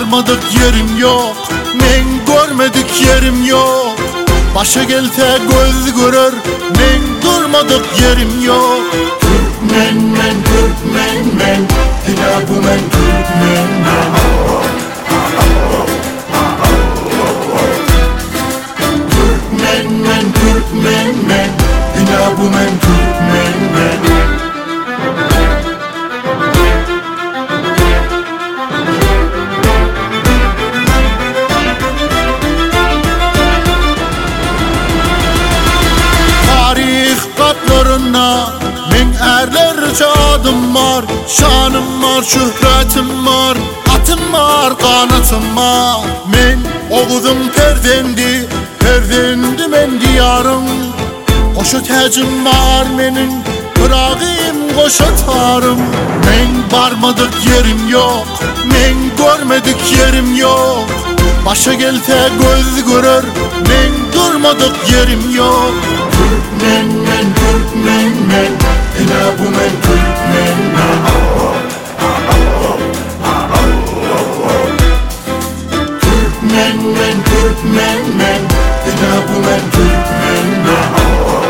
barmadık yerim yok, men görmedik yerim yok. Başa gelse göz görür, men durmadık yerim yok. Türkmen men, Türkmen men, yine bu men Türkmen men. Türkmen men, Türkmen men, yine bu men Türkmen men. Katlarına min erlerce adım var, şanım var, şöhretim var, atım var, kanatım var. Men oğuzum perdendi, perdendi men diyarım. Koşu tecim var menin, bırakayım koşu tarım. Men varmadık yerim yok, men görmedik yerim yok. Başa gelse göz görür, men durmadık yerim yok. Türkmen men, Türkmen men, yine bu men Türkmen men. Türkmen men, Türkmen men, yine bu men Türkmen men.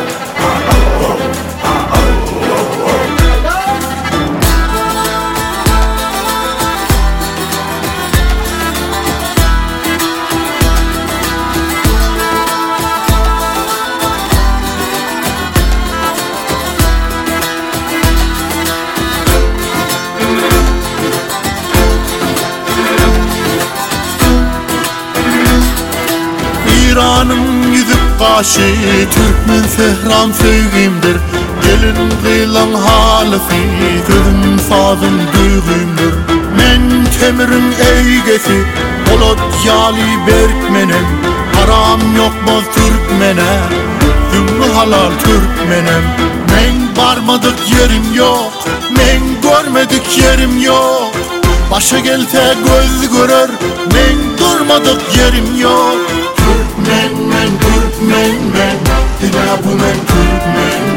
İran'ın yüzük kaşı, Türkmen sehram sevgimdir. Gelin kıyılan halifi, gözüm sazım düğümdür. Men temirin eygesi, Polat yali berkmenem. Haram yokmaz Türkmene, zümrü halal Türkmenem. Men varmadık yerim yok, men görmedik yerim yok. Başa gelse göz görür, men durmadık yerim yok. Türkmen men, Türkmen men, yine bu men Türkmen men.